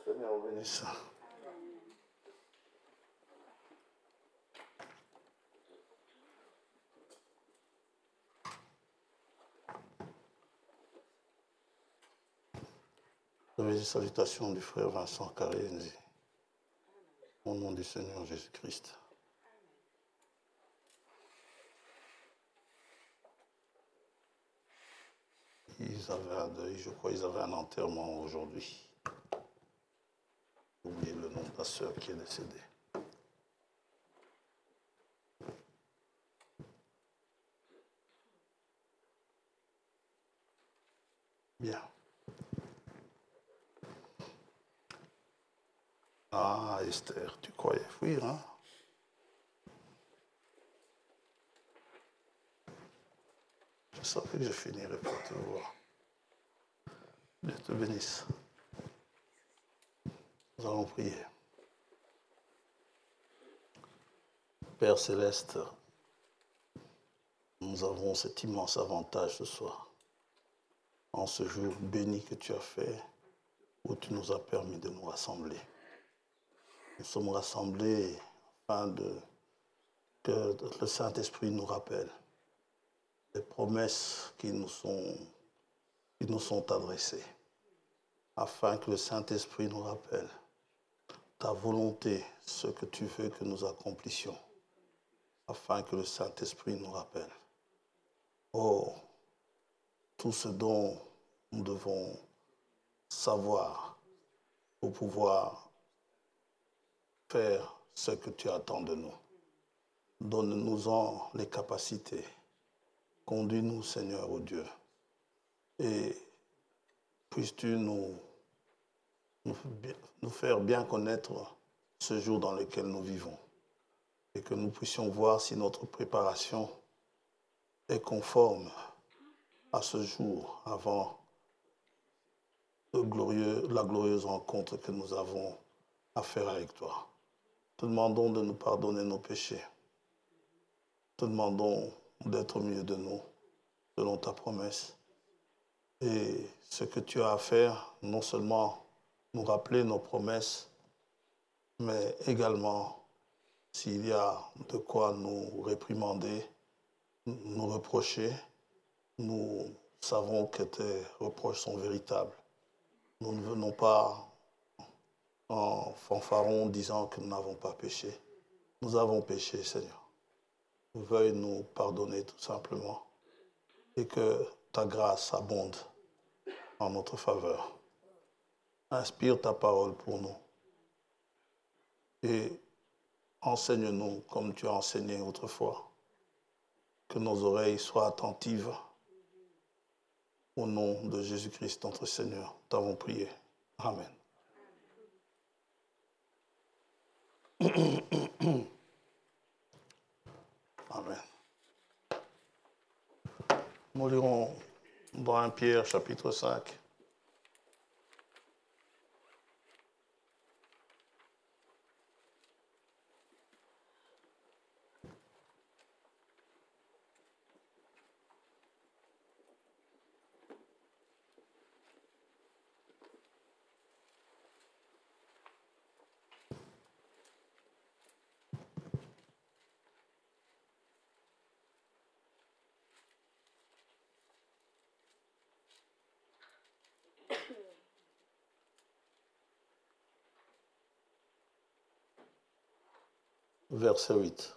Seigneur vous bénisse. Les salutations du frère Vincent Karenzi. Au nom du Seigneur Jésus-Christ. Ils avaient un deuil, je crois qu'ils avaient un enterrement aujourd'hui. J'ai oublié le nom de la sœur qui est décédée. Bien. Ah, Esther, tu croyais fuir, hein? Je savais que je finirais par te voir. Dieu te bénisse. Nous allons prier. Père Céleste, nous avons cet immense avantage ce soir, en ce jour béni que tu as fait, où tu nous as permis de nous rassembler. Nous sommes rassemblés afin que le Saint-Esprit nous rappelle les promesses qui nous sont adressées, afin que le Saint-Esprit nous rappelle ta volonté, ce que tu veux que nous accomplissions, afin que le Saint-Esprit nous rappelle, oh, tout ce dont nous devons savoir pour pouvoir faire ce que tu attends de nous. Donne-nous-en les capacités. Conduis-nous, Seigneur, ô Dieu. Et puisses-tu nous faire bien connaître ce jour dans lequel nous vivons. Et que nous puissions voir si notre préparation est conforme à ce jour avant la glorieuse rencontre que nous avons à faire avec toi. Te demandons de nous pardonner nos péchés. Te demandons d'être au milieu de nous, selon ta promesse. Et ce que tu as à faire, non seulement nous rappeler nos promesses, mais également, s'il y a de quoi nous réprimander, nous reprocher, nous savons que tes reproches sont véritables. Nous ne venons pas en fanfaron disant que nous n'avons pas péché. Nous avons péché, Seigneur. Veuille nous pardonner tout simplement et que ta grâce abonde en notre faveur. Inspire ta parole pour nous et enseigne-nous comme tu as enseigné autrefois. Que nos oreilles soient attentives au nom de Jésus-Christ, notre Seigneur. Nous t'avons prié. Amen. Amen. Nous lirons dans 1 Pierre, chapitre 5. Verset 8.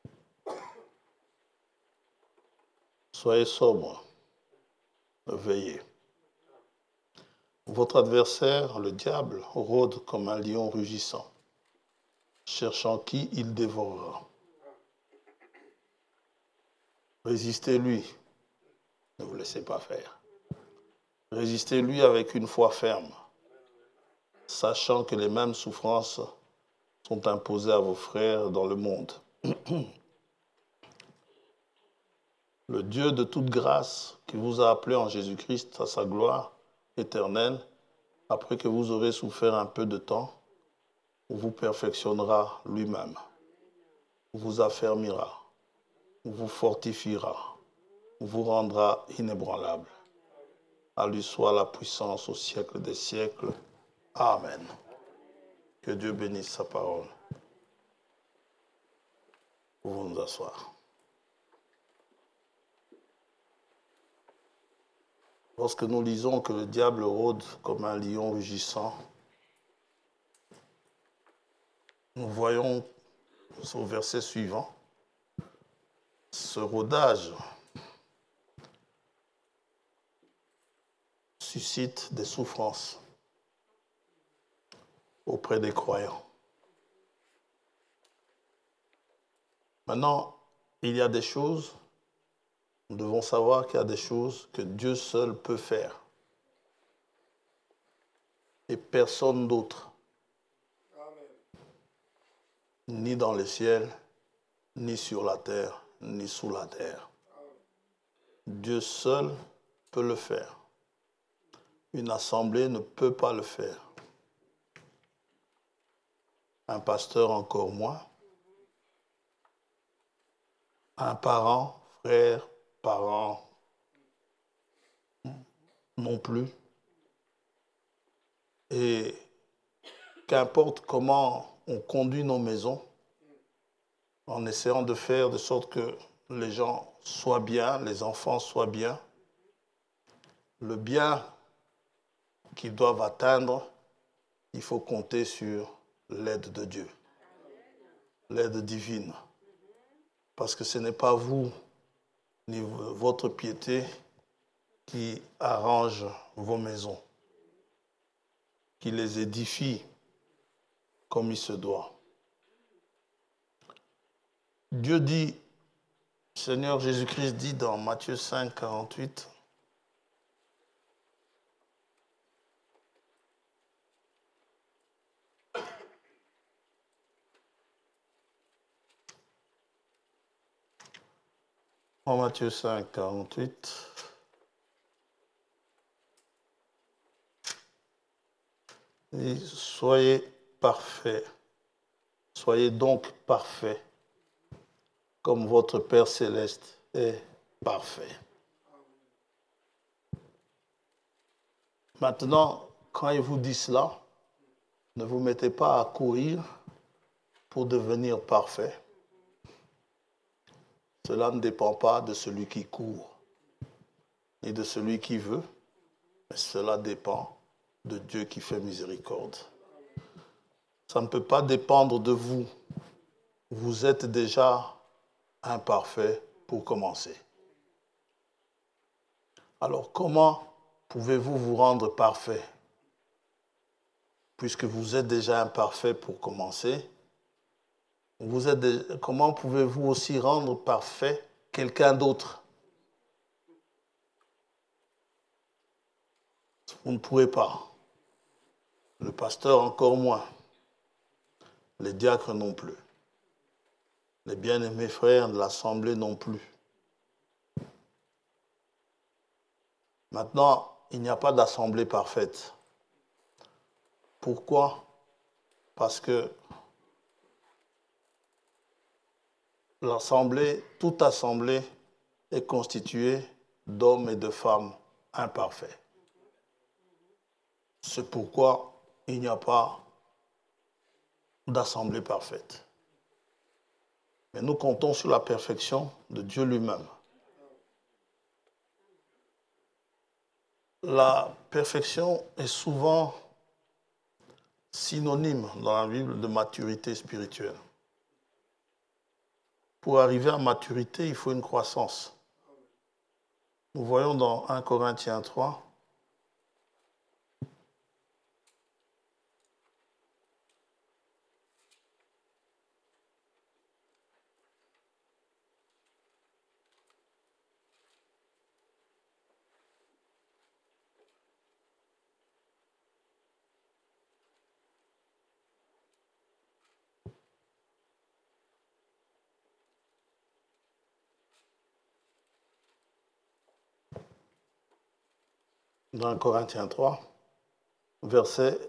Soyez sobres, veillez. Votre adversaire, le diable, rôde comme un lion rugissant, cherchant qui il dévorera. Résistez-lui, ne vous laissez pas faire. Résistez-lui avec une foi ferme, sachant que les mêmes souffrances sont imposées à vos frères dans le monde. Le Dieu de toute grâce, qui vous a appelé en Jésus-Christ à sa gloire éternelle, après que vous aurez souffert un peu de temps, vous perfectionnera lui-même, vous affermira, vous fortifiera, vous rendra inébranlable. À lui soit la puissance au siècle des siècles. Amen. Que Dieu bénisse sa parole. Pouvons nous asseoir. Lorsque nous lisons que le diable rôde comme un lion rugissant, nous voyons au verset suivant ce rôdage suscite des souffrances auprès des croyants. Maintenant, il y a des choses, nous devons savoir qu'il y a des choses que Dieu seul peut faire. Et personne d'autre. Ni dans le ciel, ni sur la terre, ni sous la terre. Dieu seul peut le faire. Une assemblée ne peut pas le faire. Un pasteur encore moins. Un parent, frère, parent non plus. Et qu'importe comment on conduit nos maisons, en essayant de faire de sorte que les gens soient bien, les enfants soient bien, le bien qu'ils doivent atteindre, il faut compter sur l'aide de Dieu, l'aide divine. Parce que ce n'est pas vous, ni votre piété, qui arrange vos maisons, qui les édifie comme il se doit. Dieu dit, Seigneur Jésus-Christ dit dans Matthieu 5, 48, en Matthieu 5, 48, il dit, soyez parfaits, soyez donc parfaits, comme votre Père céleste est parfait. Maintenant, quand il vous dit cela, ne vous mettez pas à courir pour devenir parfait. Cela ne dépend pas de celui qui court, ni de celui qui veut, mais cela dépend de Dieu qui fait miséricorde. Ça ne peut pas dépendre de vous. Vous êtes déjà imparfait pour commencer. Alors comment pouvez-vous vous rendre parfait? Puisque vous êtes déjà imparfait pour commencer, comment pouvez-vous aussi rendre parfait quelqu'un d'autre? Vous ne pourrez pas. Le pasteur encore moins. Les diacres non plus. Les bien-aimés frères de l'Assemblée non plus. Maintenant, il n'y a pas d'assemblée parfaite. Pourquoi? Parce que toute assemblée est constituée d'hommes et de femmes imparfaits. C'est pourquoi il n'y a pas d'assemblée parfaite. Mais nous comptons sur la perfection de Dieu lui-même. La perfection est souvent synonyme dans la Bible de maturité spirituelle. Pour arriver à maturité, il faut une croissance. Nous voyons dans 1 Corinthiens 3, dans 1 Corinthiens 3, verset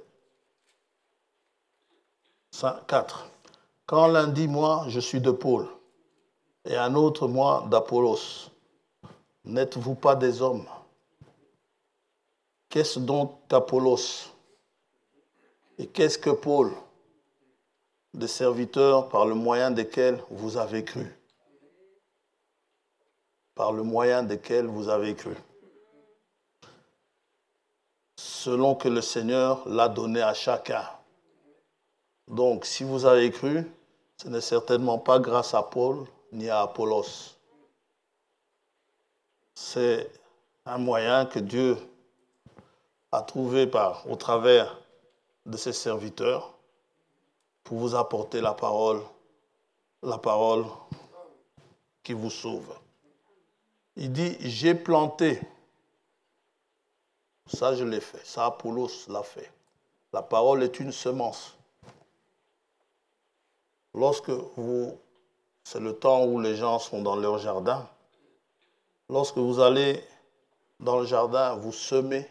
4. Quand l'un dit, moi, je suis de Paul, et un autre, moi, d'Apollos, n'êtes-vous pas des hommes? Qu'est-ce donc qu'Apollos? Et qu'est-ce que Paul? des serviteurs par le moyen desquels vous avez cru. Par le moyen desquels vous avez cru. Selon que le Seigneur l'a donné à chacun. Donc, si vous avez cru, ce n'est certainement pas grâce à Paul ni à Apollos. C'est un moyen que Dieu a trouvé au travers de ses serviteurs pour vous apporter la parole qui vous sauve. Il dit, j'ai planté. Ça, je l'ai fait. Ça, Apollos l'a fait. La parole est une semence. C'est le temps où les gens sont dans leur jardin. Lorsque vous allez dans le jardin, vous semez.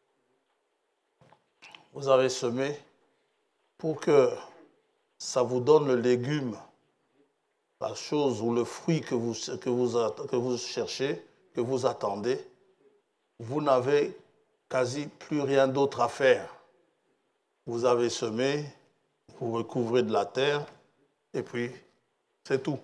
Vous avez semé pour que ça vous donne le légume, la chose ou le fruit que vous cherchez, que vous attendez. Vous n'avez quasi plus rien d'autre à faire. Vous avez semé, vous recouvrez de la terre, et puis c'est tout.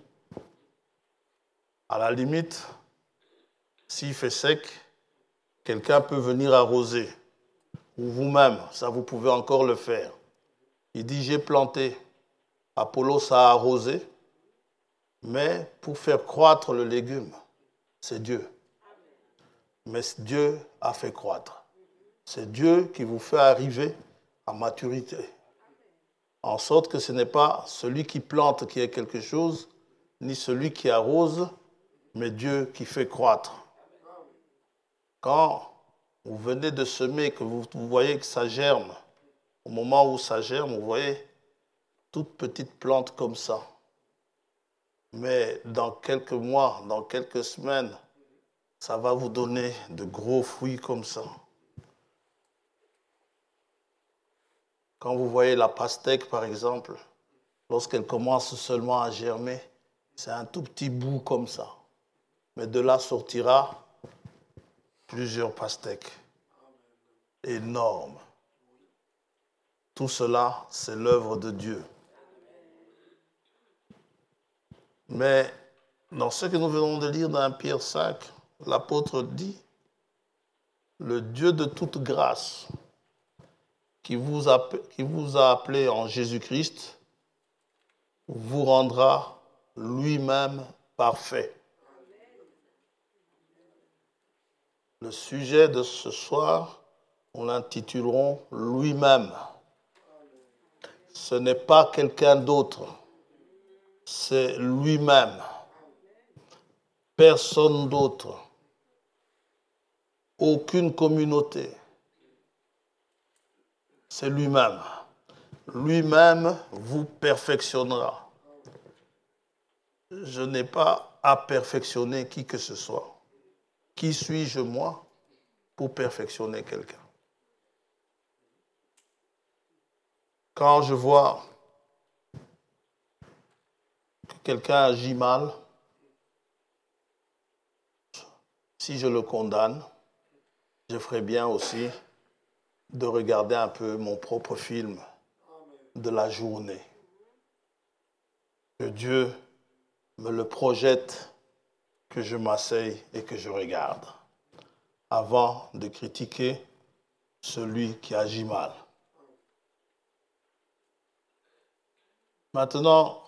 À la limite, s'il fait sec, quelqu'un peut venir arroser. Ou vous-même, ça vous pouvez encore le faire. Il dit, j'ai planté. Apollos a arrosé, mais pour faire croître le légume, c'est Dieu. Mais Dieu a fait croître. C'est Dieu qui vous fait arriver à maturité. En sorte que ce n'est pas celui qui plante qui est quelque chose, ni celui qui arrose, mais Dieu qui fait croître. Quand vous venez de semer, que vous voyez que ça germe, au moment où ça germe, vous voyez toute petite plante comme ça. Mais dans quelques mois, dans quelques semaines, ça va vous donner de gros fruits comme ça. Quand vous voyez la pastèque, par exemple, lorsqu'elle commence seulement à germer, c'est un tout petit bout comme ça. Mais de là sortira plusieurs pastèques énormes. Tout cela, c'est l'œuvre de Dieu. Mais dans ce que nous venons de lire dans 1 Pierre 5, l'apôtre dit, le Dieu de toute grâce, qui vous a appelé en Jésus-Christ, vous rendra lui-même parfait. Le sujet de ce soir, on l'intitulerons lui-même. Ce n'est pas quelqu'un d'autre, c'est lui-même. Personne d'autre. Aucune communauté. C'est lui-même. Lui-même vous perfectionnera. Je n'ai pas à perfectionner qui que ce soit. Qui suis-je, moi, pour perfectionner quelqu'un? Quand je vois que quelqu'un agit mal, si je le condamne, je ferais bien aussi de regarder un peu mon propre film de la journée. Que Dieu me le projette, que je m'asseye et que je regarde, avant de critiquer celui qui agit mal. Maintenant,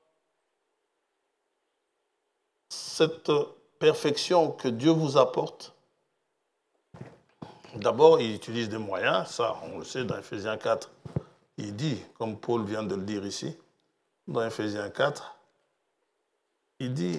cette perfection que Dieu vous apporte, d'abord, il utilise des moyens, ça, on le sait dans Ephésiens 4. Il dit, comme Paul vient de le dire ici, dans Ephésiens 4, il dit,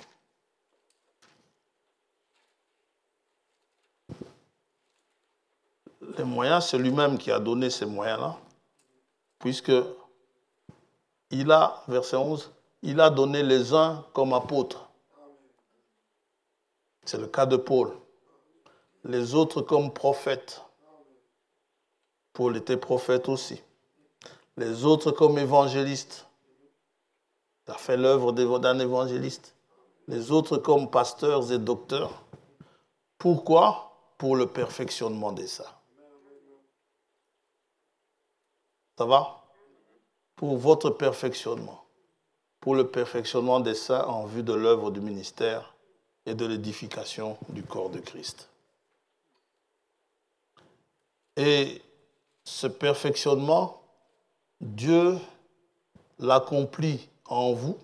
les moyens, c'est lui-même qui a donné ces moyens-là, puisque il a, verset 11, il a donné les uns comme apôtres. C'est le cas de Paul. Les autres comme prophètes. Paul était prophète aussi. Les autres comme évangélistes. Il a fait l'œuvre d'un évangéliste. Les autres comme pasteurs et docteurs. Pourquoi? Pour le perfectionnement des saints. Ça va? pour votre perfectionnement, pour le perfectionnement des saints en vue de l'œuvre du ministère et de l'édification du corps de Christ. Et ce perfectionnement, Dieu l'accomplit en vous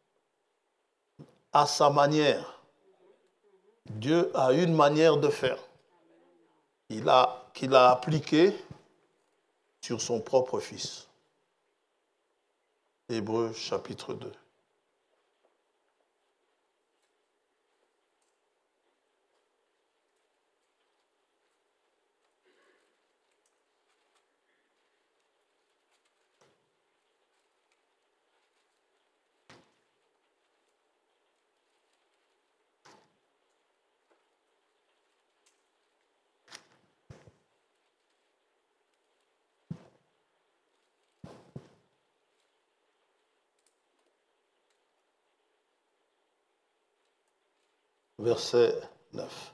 à sa manière. Dieu a une manière de faire qu'il a appliquée sur son propre Fils. Hébreux chapitre 2. Verset 9.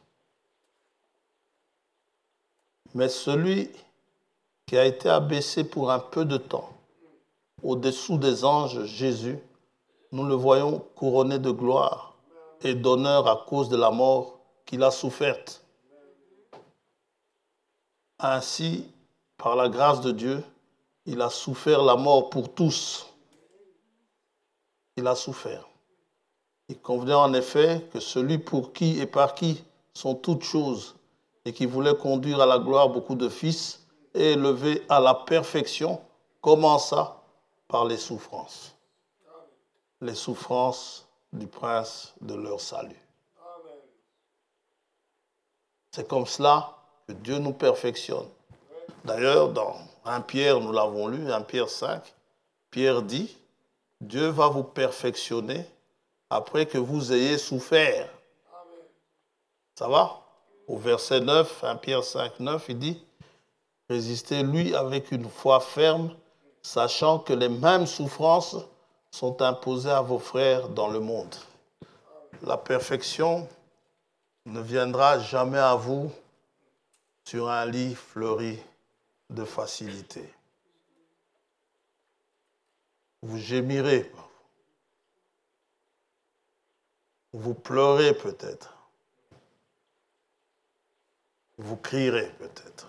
Mais celui qui a été abaissé pour un peu de temps au-dessous des anges, Jésus, nous le voyons couronné de gloire et d'honneur à cause de la mort qu'il a soufferte. Ainsi, par la grâce de Dieu, il a souffert la mort pour tous. Il a souffert. Il convenait en effet que celui pour qui et par qui sont toutes choses et qui voulait conduire à la gloire beaucoup de fils et élever à la perfection, commença par les souffrances. Les souffrances du prince de leur salut. C'est comme cela que Dieu nous perfectionne. D'ailleurs, dans 1 Pierre, nous l'avons lu, 1 Pierre 5, Pierre dit, Dieu va vous perfectionner après que vous ayez souffert. Ça va? Au verset 9, 1 Pierre 5, 9, il dit, résistez-lui avec une foi ferme, sachant que les mêmes souffrances sont imposées à vos frères dans le monde. La perfection ne viendra jamais à vous sur un lit fleuri de facilité. Vous gémirez, vous pleurez peut-être, vous crierez peut-être.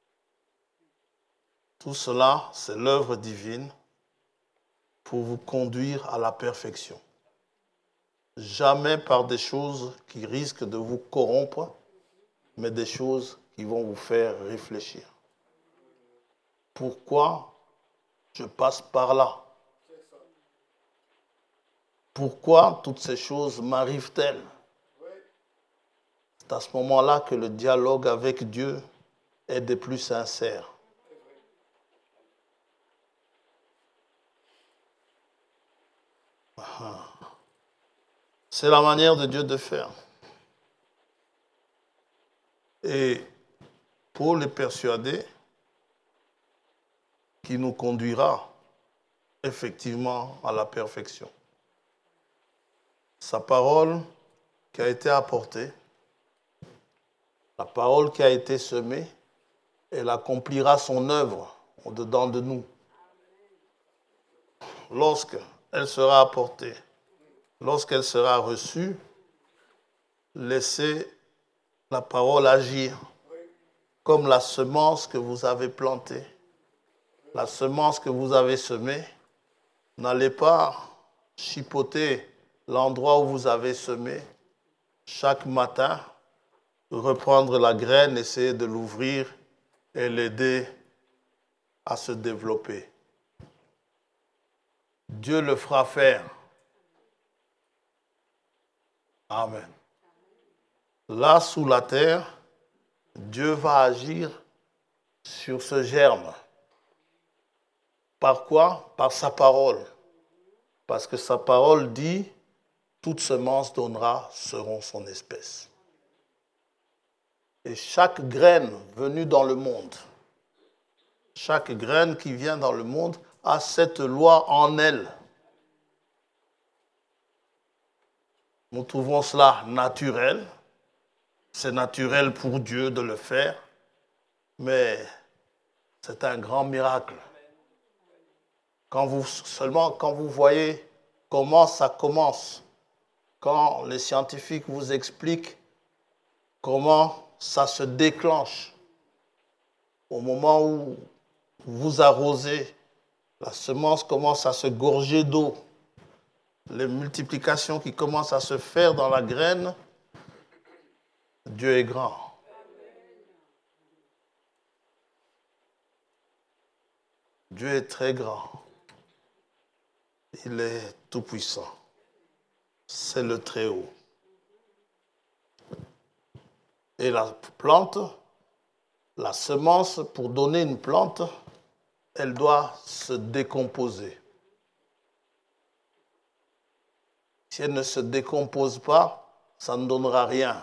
Tout cela, c'est l'œuvre divine pour vous conduire à la perfection. Jamais par des choses qui risquent de vous corrompre, mais des choses qui vont vous faire réfléchir. Pourquoi je passe par là? Pourquoi toutes ces choses m'arrivent-elles? C'est à ce moment-là que le dialogue avec Dieu est des plus sincères. C'est la manière de Dieu de faire. Et pour les persuader qu'il nous conduira effectivement à la perfection. Sa parole qui a été apportée, la parole qui a été semée, elle accomplira son œuvre au-dedans de nous. Lorsqu'elle sera apportée, lorsqu'elle sera reçue, laissez la parole agir comme la semence que vous avez plantée. La semence que vous avez semée, n'allez pas chipoter l'endroit où vous avez semé. Chaque matin, reprendre la graine, essayer de l'ouvrir et l'aider à se développer. Dieu le fera faire. Amen. Là, sous la terre, Dieu va agir sur ce germe. Par quoi? Par sa parole. Parce que sa parole dit, toute semence donnera selon son espèce. Et chaque graine venue dans le monde, chaque graine qui vient dans le monde a cette loi en elle. Nous trouvons cela naturel. C'est naturel pour Dieu de le faire, mais c'est un grand miracle. Seulement quand vous voyez comment ça commence, quand les scientifiques vous expliquent comment ça se déclenche, au moment où vous arrosez, la semence commence à se gorger d'eau, les multiplications qui commencent à se faire dans la graine, Dieu est grand. Dieu est très grand. Il est tout-puissant. C'est le Très-Haut. Et la plante, la semence, pour donner une plante, elle doit se décomposer. Si elle ne se décompose pas, ça ne donnera rien.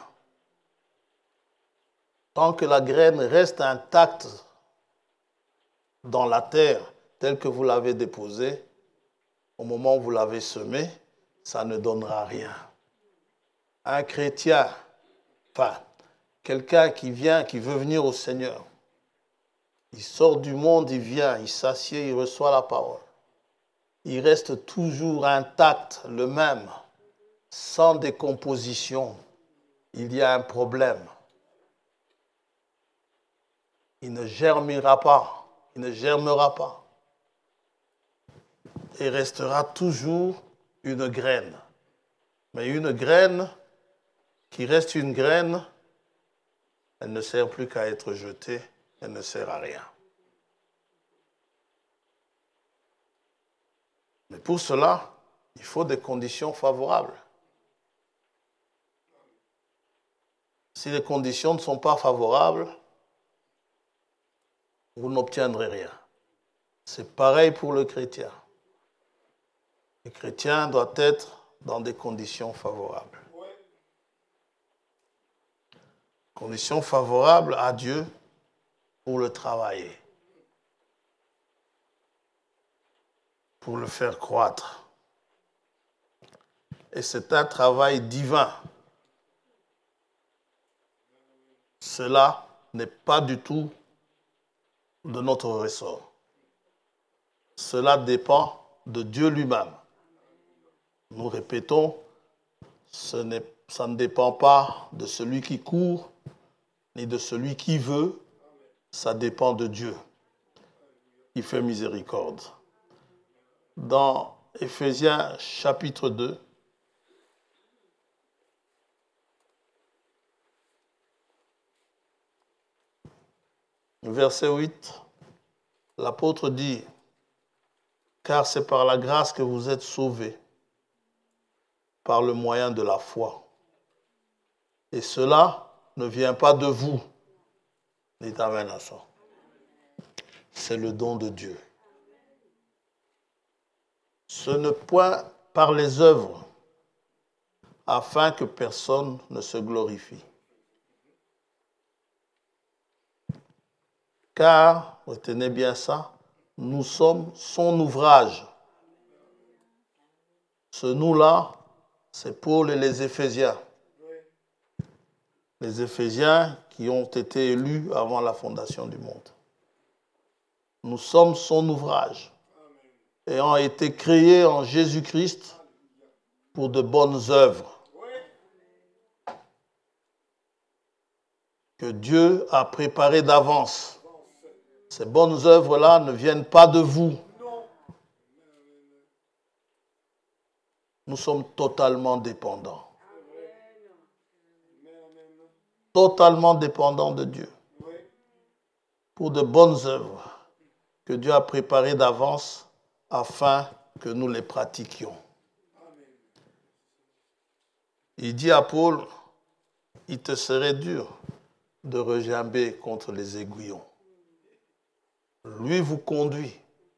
Tant que la graine reste intacte dans la terre, telle que vous l'avez déposée, au moment où vous l'avez semée, ça ne donnera rien. Un chrétien, quelqu'un qui veut venir au Seigneur, il sort du monde, il vient, il s'assied, il reçoit la parole. Il reste toujours intact, le même, sans décomposition. Il y a un problème. Il ne germera pas. Il ne germera pas. Il restera toujours une graine. Mais une graine qui reste une graine, elle ne sert plus qu'à être jetée, elle ne sert à rien. Mais pour cela, il faut des conditions favorables. Si les conditions ne sont pas favorables, vous n'obtiendrez rien. C'est pareil pour le chrétien. Le chrétien doit être dans des conditions favorables. Conditions favorables à Dieu pour le travailler, pour le faire croître. Et c'est un travail divin. Cela n'est pas du tout de notre ressort. Cela dépend de Dieu lui-même. Nous répétons, ça ne dépend pas de celui qui court, ni de celui qui veut, ça dépend de Dieu, qui fait miséricorde. Dans Éphésiens chapitre 2, verset 8, l'apôtre dit, « Car c'est par la grâce que vous êtes sauvés, par le moyen de la foi. Et cela ne vient pas de vous. » Dites amen à ça. C'est le don de Dieu. Ce n'est point par les œuvres, afin que personne ne se glorifie. Car, retenez bien ça, nous sommes son ouvrage. Ce nous-là, c'est Paul et les Éphésiens. Les Éphésiens qui ont été élus avant la fondation du monde. Nous sommes son ouvrage, ayant été créés en Jésus-Christ pour de bonnes œuvres que Dieu a préparées d'avance. Ces bonnes œuvres-là ne viennent pas de vous. Nous sommes totalement dépendants. Totalement dépendants de Dieu. Pour de bonnes œuvres que Dieu a préparées d'avance afin que nous les pratiquions. Il dit à Paul, il te serait dur de regimber contre les aiguillons. Lui vous conduit.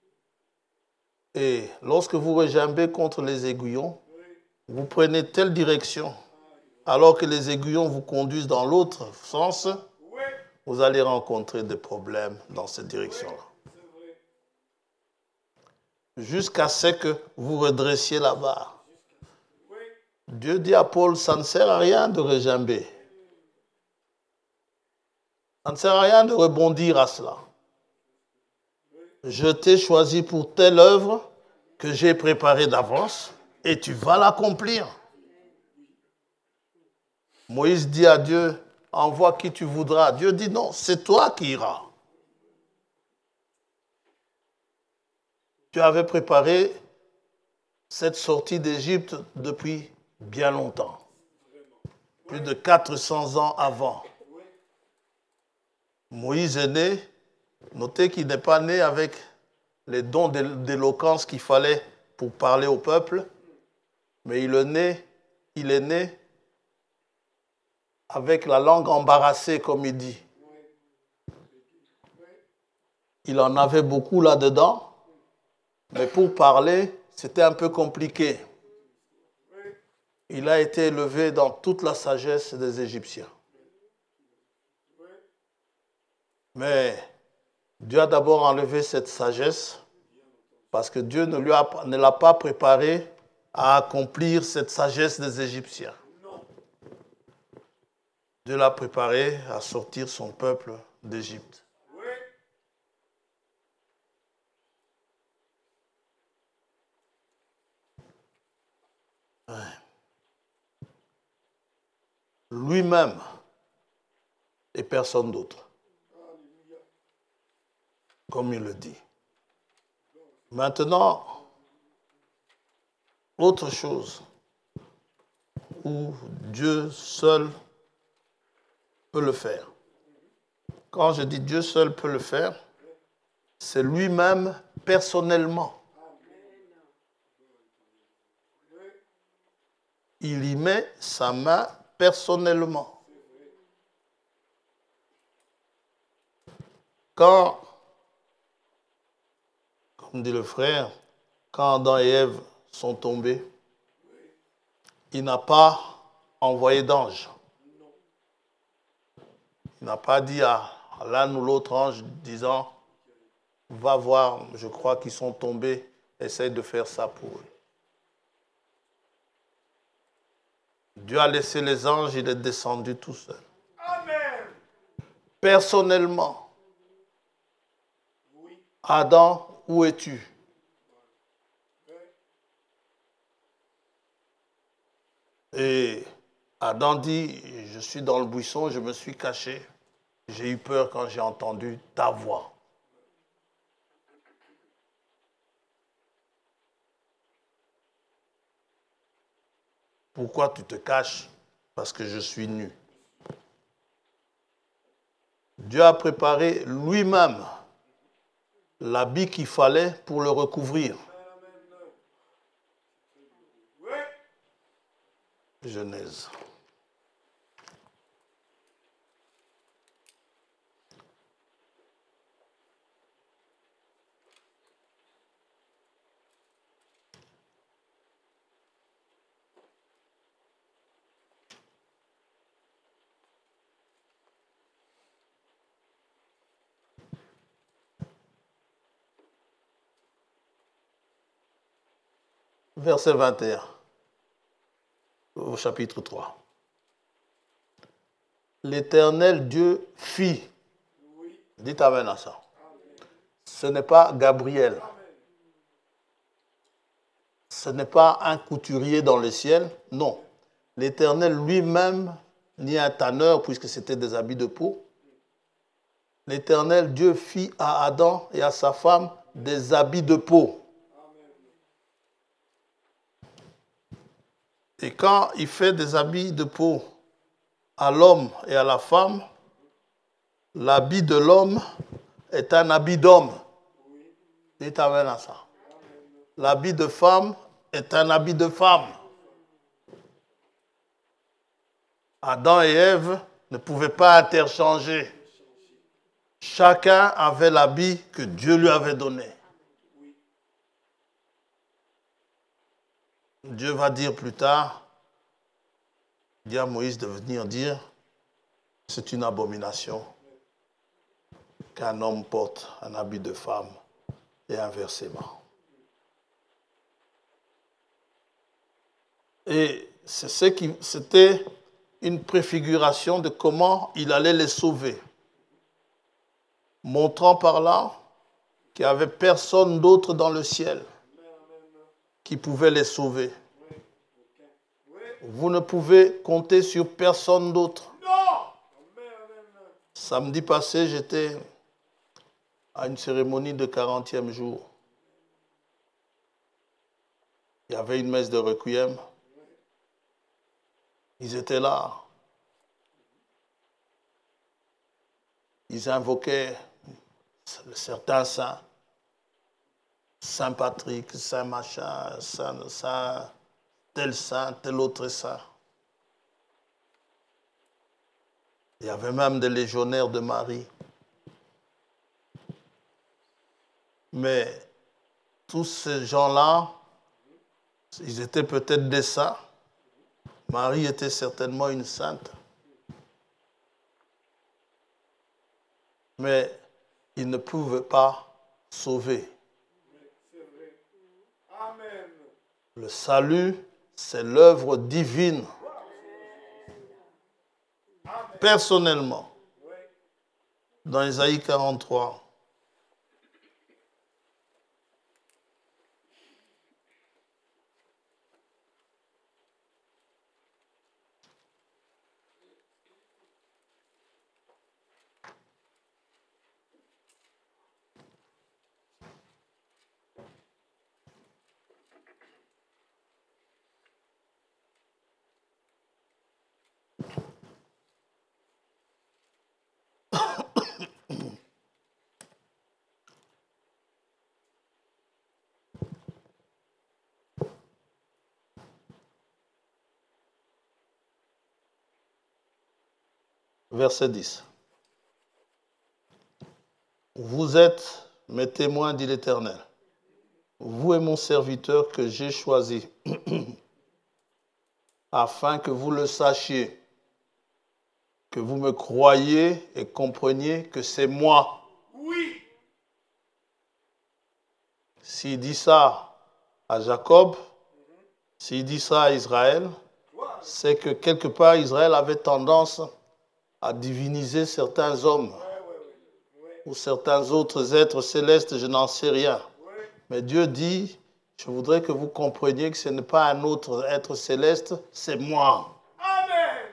Et lorsque vous regimbez contre les aiguillons, vous prenez telle direction, alors que les aiguillons vous conduisent dans l'autre sens, vous allez rencontrer des problèmes dans cette direction-là. Jusqu'à ce que vous redressiez la barre. Dieu dit à Paul, ça ne sert à rien de regimber. Ça ne sert à rien de rebondir à cela. je t'ai choisi pour telle œuvre que j'ai préparée d'avance et tu vas l'accomplir. Moïse dit à Dieu, envoie qui tu voudras. Dieu dit non, c'est toi qui iras. Tu avais préparé cette sortie d'Égypte depuis bien longtemps. Plus de 400 ans avant. Moïse est né. Notez qu'il n'est pas né avec les dons d'éloquence qu'il fallait pour parler au peuple, mais il est né avec la langue embarrassée, comme il dit. Il en avait beaucoup là-dedans, mais pour parler, c'était un peu compliqué. Il a été élevé dans toute la sagesse des Égyptiens. Mais Dieu a d'abord enlevé cette sagesse parce que Dieu ne l'a pas préparé à accomplir cette sagesse des Égyptiens. Dieu l'a préparé à sortir son peuple d'Égypte. Ouais. Lui-même et personne d'autre. Comme il le dit. Maintenant, autre chose où Dieu seul peut le faire. Quand je dis Dieu seul peut le faire, c'est lui-même personnellement. Il y met sa main personnellement. Quand, comme dit le frère, quand Adam et Ève sont tombés, il n'a pas envoyé d'ange. Il n'a pas dit à l'un ou l'autre ange disant « Va voir, je crois qu'ils sont tombés, essaye de faire ça pour eux. » Dieu a laissé les anges, il est descendu tout seul. Amen. Personnellement. Oui. Adam, où es-tu? Et Adam dit, je suis dans le buisson, je me suis caché. J'ai eu peur quand j'ai entendu ta voix. Pourquoi tu te caches? Parce que je suis nu. Dieu a préparé lui-même l'habit qu'il fallait pour le recouvrir. Genèse. Verset 21, au chapitre 3. L'Éternel Dieu fit. Dites amen à ça. Ce n'est pas Gabriel. Ce n'est pas un couturier dans le ciel. Non. L'Éternel lui-même, ni un tanneur, puisque c'était des habits de peau. L'Éternel Dieu fit à Adam et à sa femme des habits de peau. Et quand il fait des habits de peau à l'homme et à la femme, l'habit de l'homme est un habit d'homme. Dites amen à ça. L'habit de femme est un habit de femme. Adam et Ève ne pouvaient pas interchanger. Chacun avait l'habit que Dieu lui avait donné. Dieu va dire plus tard, dit à Moïse de venir dire, c'est une abomination qu'un homme porte un habit de femme et inversement. Et c'était une préfiguration de comment il allait les sauver, montrant par là qu'il n'y avait personne d'autre dans le ciel qui pouvait les sauver. Vous ne pouvez compter sur personne d'autre. Samedi passé, j'étais à une cérémonie de 40e jour. Il y avait une messe de requiem. Ils étaient là. Ils invoquaient certains saints. Saint Patrick, Saint machin, Saint tel autre saint. Il y avait même des légionnaires de Marie. Mais tous ces gens-là, ils étaient peut-être des saints. Marie était certainement une sainte. Mais ils ne pouvaient pas sauver. Le salut, c'est l'œuvre divine. Personnellement, dans Isaïe 43, verset 10. Vous êtes mes témoins, dit l'Éternel, vous et mon serviteur que j'ai choisi, afin que vous le sachiez, que vous me croyiez et compreniez que c'est moi. Oui. S'il dit ça à Jacob, s'il dit ça à Israël, c'est que quelque part Israël avait tendance à diviniser certains hommes ou certains autres êtres célestes, je n'en sais rien. Mais Dieu dit, je voudrais que vous compreniez que ce n'est pas un autre être céleste, c'est moi. Amen.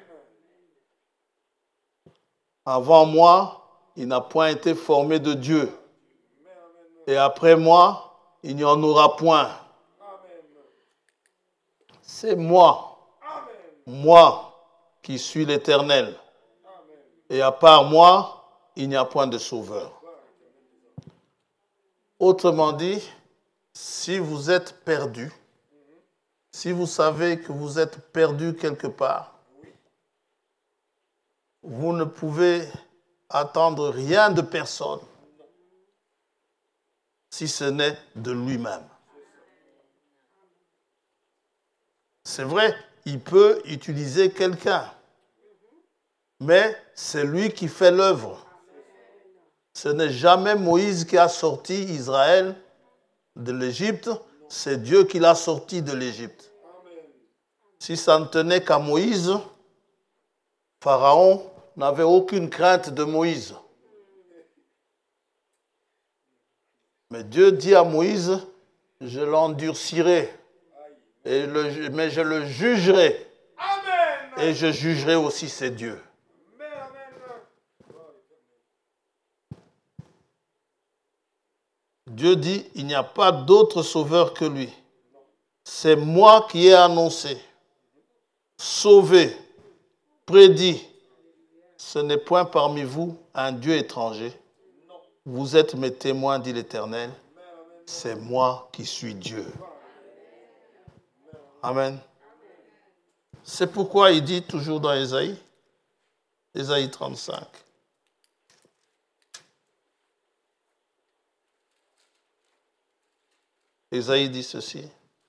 Avant moi, il n'a point été formé de Dieu. Et après moi, il n'y en aura point. C'est moi. Moi qui suis l'Éternel. Et à part moi, il n'y a point de sauveur. Autrement dit, si vous êtes perdu, si vous savez que vous êtes perdu quelque part, vous ne pouvez attendre rien de personne si ce n'est de lui-même. C'est vrai, il peut utiliser quelqu'un, mais c'est lui qui fait l'œuvre. Ce n'est jamais Moïse qui a sorti Israël de l'Égypte, c'est Dieu qui l'a sorti de l'Égypte. Si ça ne tenait qu'à Moïse, Pharaon n'avait aucune crainte de Moïse. Mais Dieu dit à Moïse, je l'endurcirai, mais je le jugerai. Amen. Et je jugerai aussi ses dieux. Dieu dit, il n'y a pas d'autre sauveur que lui. C'est moi qui ai annoncé, sauvé, prédit. Ce n'est point parmi vous un Dieu étranger. Vous êtes mes témoins, dit l'Éternel. C'est moi qui suis Dieu. Amen. C'est pourquoi il dit toujours dans Ésaïe 35. Ésaïe dit ceci,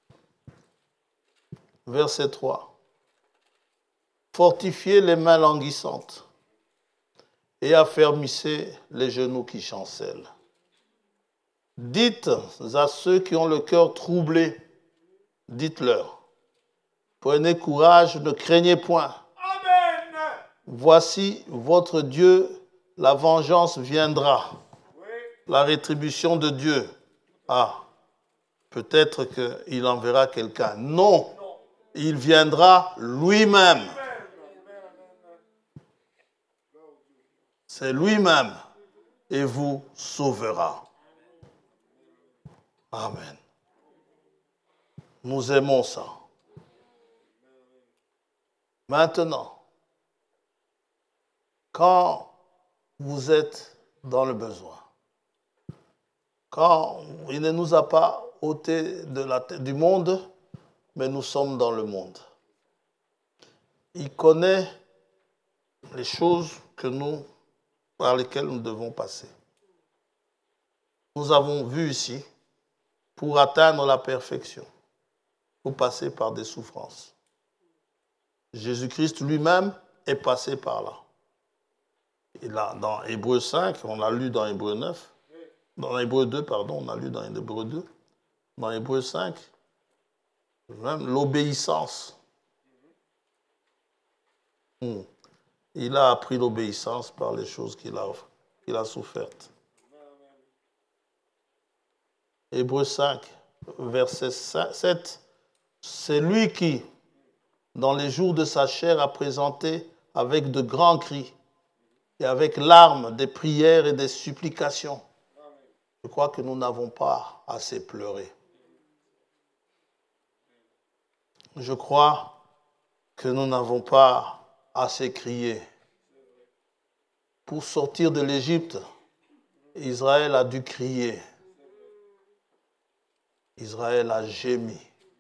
verset 3. Fortifiez les mains languissantes et affermissez les genoux qui chancellent. Dites à ceux qui ont le cœur troublé, dites-leur, prenez courage, ne craignez point. Amen. Voici votre Dieu, la vengeance viendra. Oui. La rétribution de Dieu. Ah, peut-être qu'il enverra quelqu'un. Non, il viendra lui-même. C'est lui-même et vous sauvera. Amen. Nous aimons ça. Maintenant, quand vous êtes dans le besoin, quand il ne nous a pas ôtés du monde, mais nous sommes dans le monde. Il connaît les choses par lesquelles nous devons passer. Nous avons vu ici, pour atteindre la perfection, il faut passer par des souffrances. Jésus-Christ lui-même est passé par là. Dans Hébreux 5, on l'a lu dans Hébreux 9, dans Hébreux 2, pardon, on a lu dans Hébreux 2, dans Hébreux 5, même l'obéissance. Il a appris l'obéissance par les choses qu'il a souffertes. Hébreux 5, verset 7, c'est lui qui, dans les jours de sa chair, a présenté avec de grands cris et avec larmes des prières et des supplications. Je crois que nous n'avons pas assez pleuré. Je crois que nous n'avons pas assez crié. Pour sortir de l'Égypte, Israël a dû crier. Israël a gémi.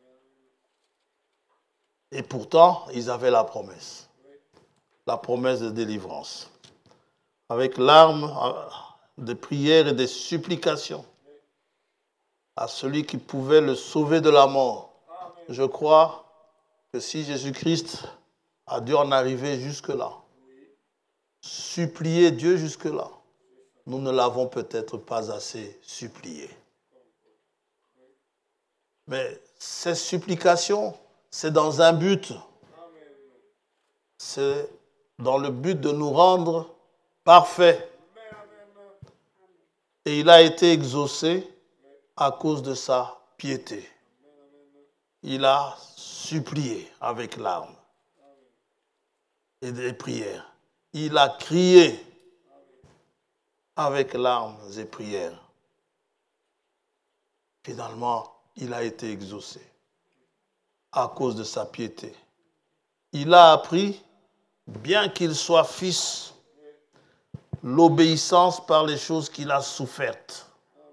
Et pourtant, ils avaient la promesse de délivrance. Avec larmes, de prières et des supplications à celui qui pouvait le sauver de la mort. Je crois que si Jésus-Christ a dû en arriver jusque-là, supplier Dieu jusque-là, nous ne l'avons peut-être pas assez supplié. Mais ces supplications, c'est dans un but. C'est dans le but de nous rendre parfaits. Et il a été exaucé à cause de sa piété. Il a supplié avec larmes et des prières. Il a crié avec larmes et prières. Finalement, il a été exaucé à cause de sa piété. Il a appris, bien qu'il soit fils, l'obéissance par les choses qu'il a souffertes.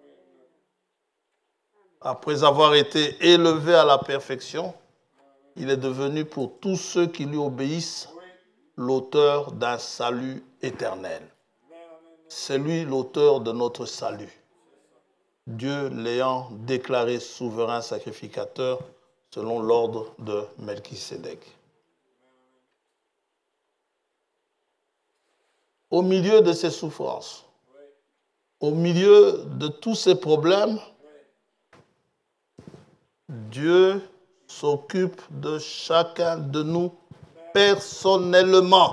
Après avoir été élevé à la perfection, il est devenu pour tous ceux qui lui obéissent l'auteur d'un salut éternel. C'est lui l'auteur de notre salut. Dieu l'ayant déclaré souverain sacrificateur selon l'ordre de Melchisédek. Au milieu de ces souffrances, au milieu de tous ces problèmes, Dieu s'occupe de chacun de nous personnellement.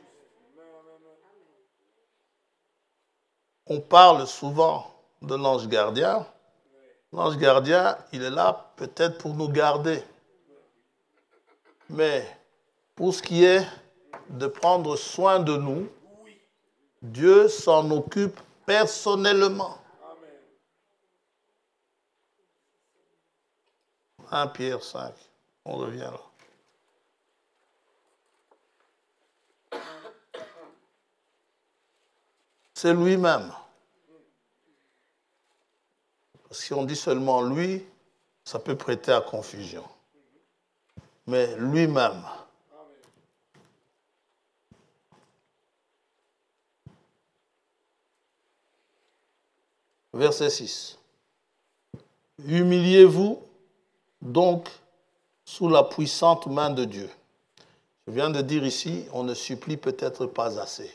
On parle souvent de l'ange gardien. L'ange gardien, il est là peut-être pour nous garder. Mais pour ce qui est de prendre soin de nous, Dieu s'en occupe personnellement. 1 Pierre 5, on revient là. C'est lui-même. Si on dit seulement lui, ça peut prêter à confusion. Mais lui-même. Verset 6. Humiliez-vous donc sous la puissante main de Dieu. Je viens de dire ici, on ne supplie peut-être pas assez.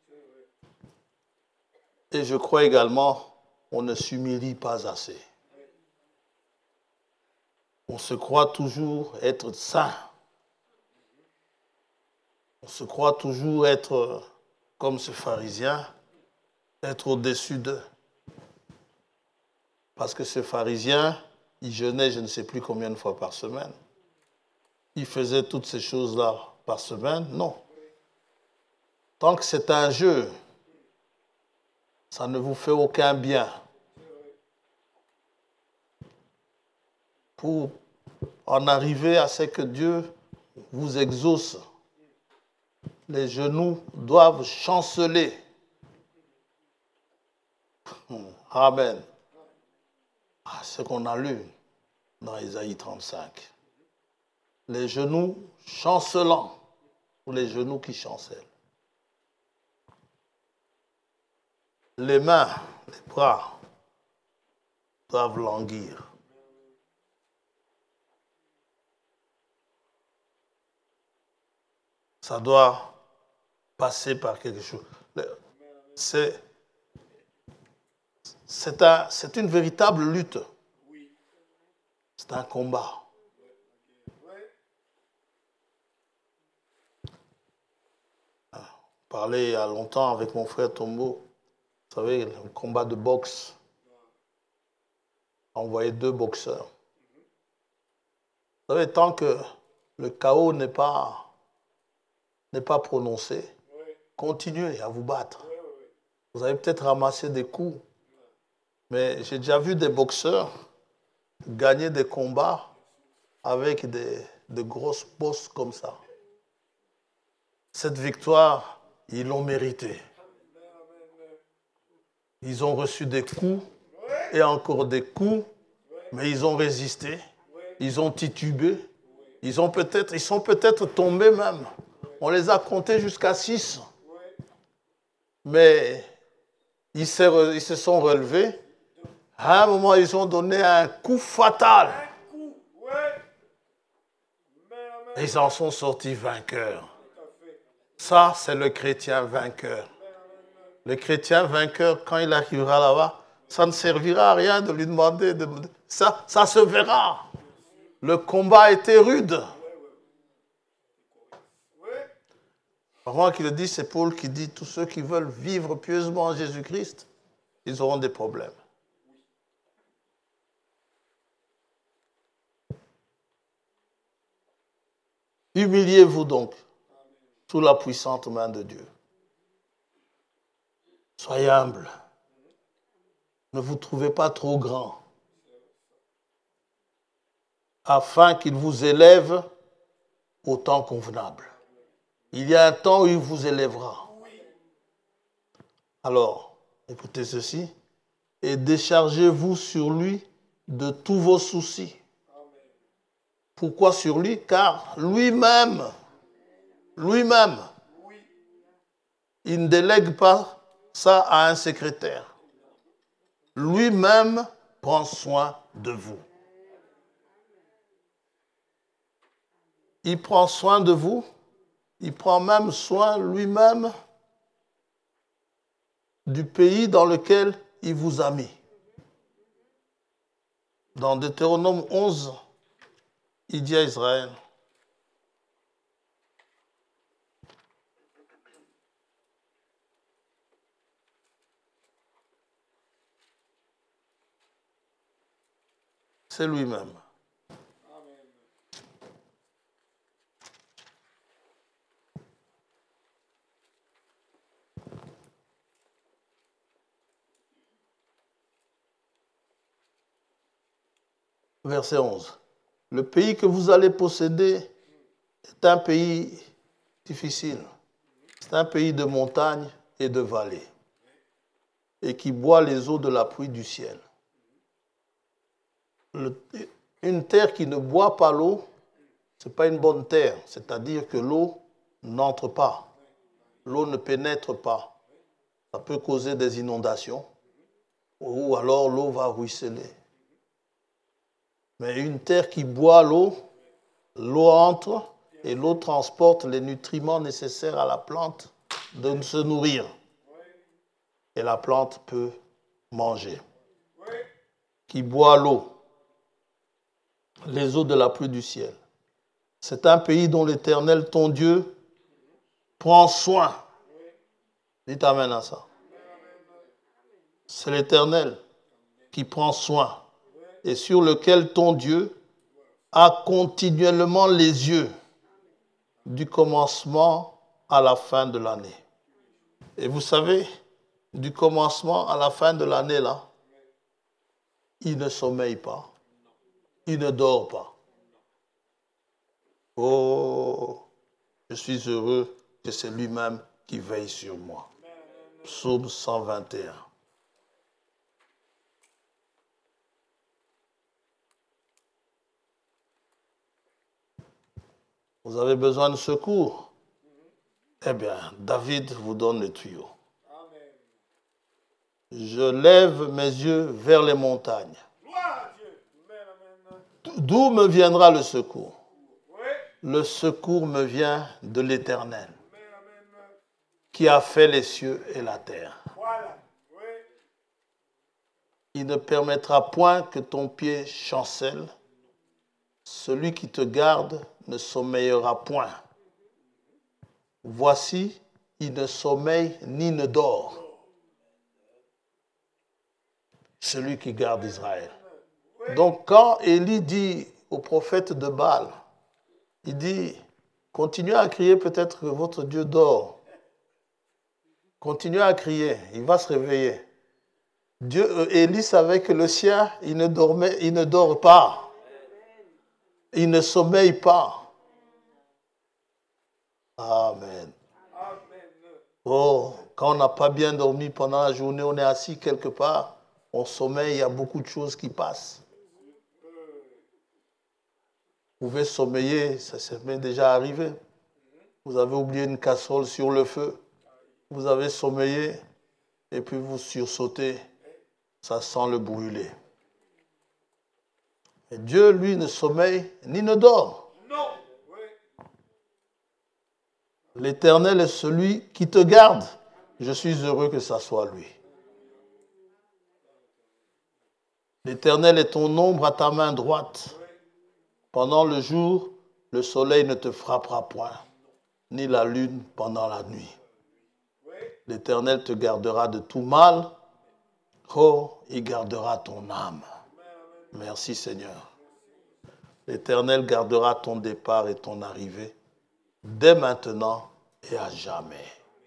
Et je crois également, on ne s'humilie pas assez. On se croit toujours être saint. On se croit toujours être comme ce pharisien, être au-dessus d'eux. Parce que ce pharisien, il jeûnait je ne sais plus combien de fois par semaine. Il faisait toutes ces choses-là par semaine. Non. Tant que c'est un jeu, ça ne vous fait aucun bien. Pour en arriver à ce que Dieu vous exauce, les genoux doivent chanceler. Amen. Ce qu'on a lu dans Ésaïe 35. Les genoux chancelants, ou les genoux qui chancellent. Les mains, les bras doivent languir. Ça doit passer par quelque chose. C'est une véritable lutte. C'est un combat. Je parlais il y a longtemps avec mon frère Tombo. Vous savez, le combat de boxe. On voyait 2 boxeurs. Vous savez, tant que le chaos n'est pas prononcé, continuez à vous battre. Vous avez peut-être ramassé des coups, mais j'ai déjà vu des boxeurs gagner des combats avec de grosses bosses comme ça. Cette victoire, ils l'ont méritée. Ils ont reçu des coups et encore des coups, mais ils ont résisté. Ils ont titubé. Ils sont peut-être tombés même. On les a comptés jusqu'à 6. Mais ils se sont relevés. À un moment, ils ont donné un coup fatal. Et ils en sont sortis vainqueurs. Ça, c'est le chrétien vainqueur. Le chrétien vainqueur, quand il arrivera là-bas, ça ne servira à rien de lui demander. Ça se verra. Le combat a été rude. Avant qu'il le dise, c'est Paul qui dit, tous ceux qui veulent vivre pieusement en Jésus-Christ, ils auront des problèmes. Humiliez-vous donc sous la puissante main de Dieu. Soyez humble. Ne vous trouvez pas trop grand, afin qu'il vous élève au temps convenable. Il y a un temps où il vous élèvera. Alors, écoutez ceci, et déchargez-vous sur lui de tous vos soucis. Pourquoi sur lui? Car lui-même, il ne délègue pas ça à un secrétaire. Lui-même prend soin de vous. Il prend soin de vous. Il prend même soin lui-même du pays dans lequel il vous a mis. Dans Deutéronome 11, il dit à Israël, c'est lui-même. Verset 11. Le pays que vous allez posséder est un pays difficile. C'est un pays de montagnes et de vallées et qui boit les eaux de la pluie du ciel. Une terre qui ne boit pas l'eau, ce n'est pas une bonne terre. C'est-à-dire que l'eau n'entre pas. L'eau ne pénètre pas. Ça peut causer des inondations ou alors l'eau va ruisseler. Mais une terre qui boit l'eau, l'eau entre et l'eau transporte les nutriments nécessaires à la plante de se nourrir. Et la plante peut manger. Qui boit l'eau, les eaux de la pluie du ciel. C'est un pays dont l'Éternel, ton Dieu, prend soin. Dites amen à ça. C'est l'Éternel qui prend soin et sur lequel ton Dieu a continuellement les yeux du commencement à la fin de l'année. Et vous savez, du commencement à la fin de l'année, là, il ne sommeille pas, il ne dort pas. Oh, je suis heureux que c'est lui-même qui veille sur moi. Psaume 121. Vous avez besoin de secours? Eh bien, David vous donne le tuyau. Je lève mes yeux vers les montagnes. D'où me viendra le secours? Le secours me vient de l'Éternel, qui a fait les cieux et la terre. Il ne permettra point que ton pied chancelle. Celui qui te garde ne sommeillera point. Voici, il ne sommeille ni ne dort. Celui qui garde Israël. Donc quand Élie dit au prophète de Baal, il dit, continuez à crier, peut-être que votre Dieu dort. Continuez à crier, il va se réveiller. Élie savait que le sien, il ne dort pas. Il ne sommeille pas. Amen. Oh, quand on n'a pas bien dormi pendant la journée, on est assis quelque part, on sommeille, il y a beaucoup de choses qui passent. Vous pouvez sommeiller, ça m'est déjà arrivé. Vous avez oublié une casserole sur le feu. Vous avez sommeillé et puis vous sursautez. Ça sent le brûler. Et Dieu, lui, ne sommeille ni ne dort. Non. L'Éternel est celui qui te garde. Je suis heureux que ça soit lui. L'Éternel est ton ombre à ta main droite. Pendant le jour, le soleil ne te frappera point, ni la lune pendant la nuit. L'Éternel te gardera de tout mal. Oh, il gardera ton âme. Merci Seigneur. L'Éternel gardera ton départ et ton arrivée, dès maintenant et à jamais.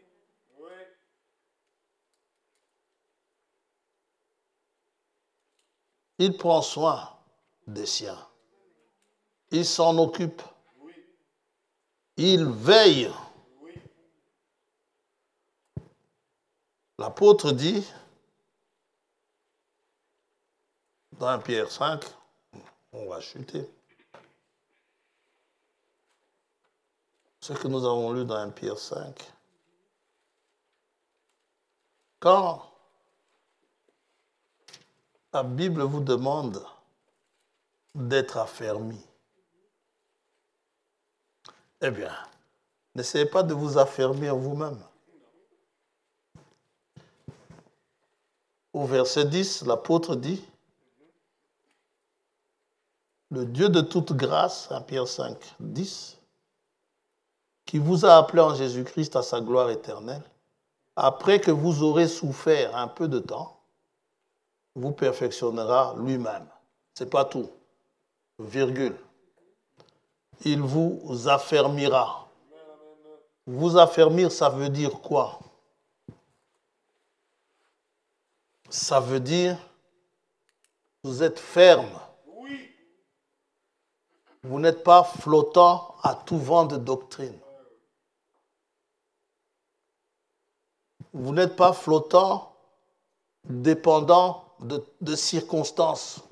Il prend soin des siens. Il s'en occupe. Il veille. L'apôtre dit, dans 1 Pierre 5, on va chuter. Ce que nous avons lu dans 1 Pierre 5. Quand la Bible vous demande d'être affermi, eh bien, n'essayez pas de vous affermir vous-même. Au verset 10, l'apôtre dit, le Dieu de toute grâce, 1 Pierre 5, 10, qui vous a appelé en Jésus-Christ à sa gloire éternelle, après que vous aurez souffert un peu de temps, vous perfectionnera lui-même. Ce n'est pas tout. Virgule. Il vous affermira. Vous affermir, ça veut dire quoi? Ça veut dire vous êtes ferme. Vous n'êtes pas flottant à tout vent de doctrine. Vous n'êtes pas flottant, dépendant de circonstances.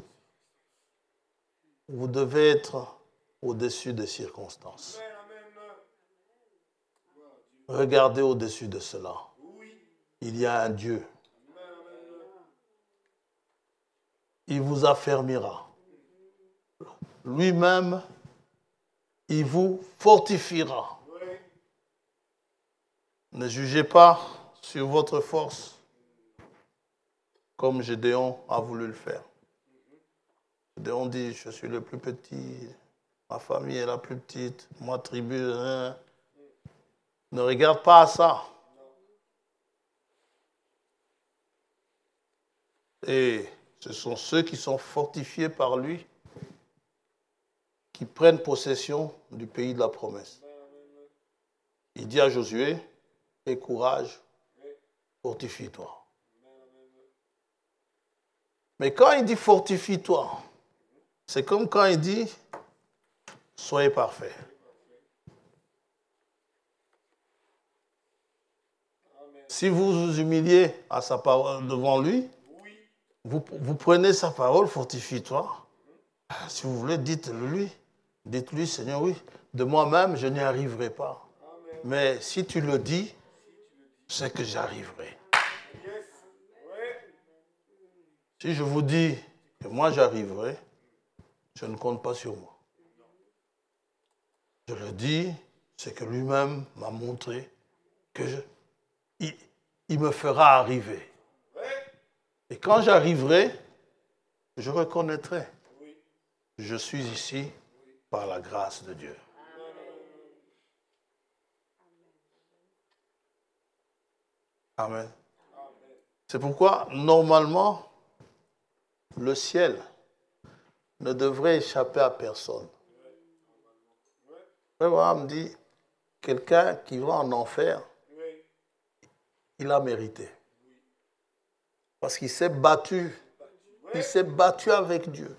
Vous devez être au-dessus des circonstances. Regardez au-dessus de cela. Il y a un Dieu. Il vous affermira. Lui-même, il vous fortifiera. Ne jugez pas sur votre force, comme Gédéon a voulu le faire. Gédéon dit, je suis le plus petit, ma famille est la plus petite, ma tribu, hein. Ne regarde pas à ça. Et ce sont ceux qui sont fortifiés par lui, qui prennent possession du pays de la promesse. Il dit à Josué, aie courage, fortifie-toi. Mais quand il dit fortifie-toi, c'est comme quand il dit soyez parfaits. Si vous vous humiliez à sa parole devant lui, vous prenez sa parole, fortifie-toi. Si vous voulez, dites-le lui. Dites-lui, Seigneur, oui, de moi-même, je n'y arriverai pas. Mais si tu le dis, c'est que j'arriverai. Si je vous dis que moi j'arriverai, je ne compte pas sur moi. Je le dis, c'est que lui-même m'a montré que il me fera arriver. Et quand j'arriverai, je reconnaîtrai. Je suis ici par la grâce de Dieu. Amen. C'est pourquoi, normalement, le ciel ne devrait échapper à personne. Abraham dit, quelqu'un qui va en enfer, il a mérité. Parce qu'il s'est battu. Il s'est battu avec Dieu.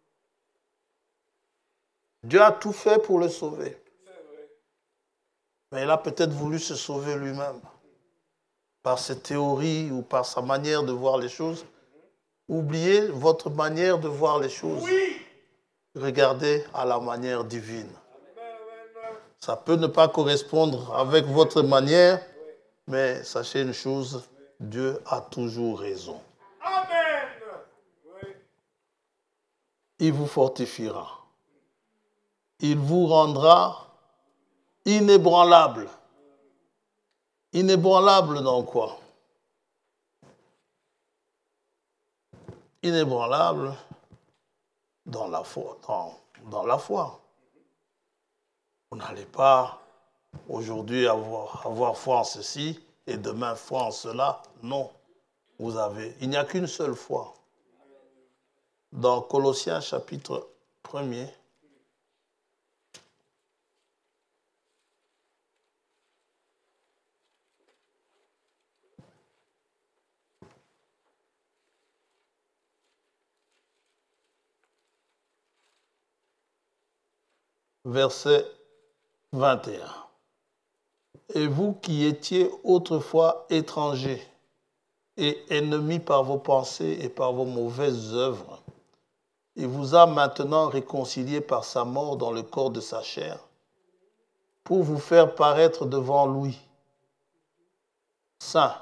Dieu a tout fait pour le sauver. Mais il a peut-être voulu se sauver lui-même. Par ses théories ou par sa manière de voir les choses. Oubliez votre manière de voir les choses. Regardez à la manière divine. Ça peut ne pas correspondre avec votre manière, mais sachez une chose, Dieu a toujours raison. Amen. Il vous fortifiera. Il vous rendra inébranlable. Inébranlable dans quoi? Inébranlable dans la foi. Dans la foi. Vous n'allez pas aujourd'hui avoir foi en ceci et demain foi en cela. Non. Il n'y a qu'une seule foi. Dans Colossiens chapitre 1er, verset 21. Et vous qui étiez autrefois étrangers et ennemis par vos pensées et par vos mauvaises œuvres, il vous a maintenant réconciliés par sa mort dans le corps de sa chair, pour vous faire paraître devant lui, saint.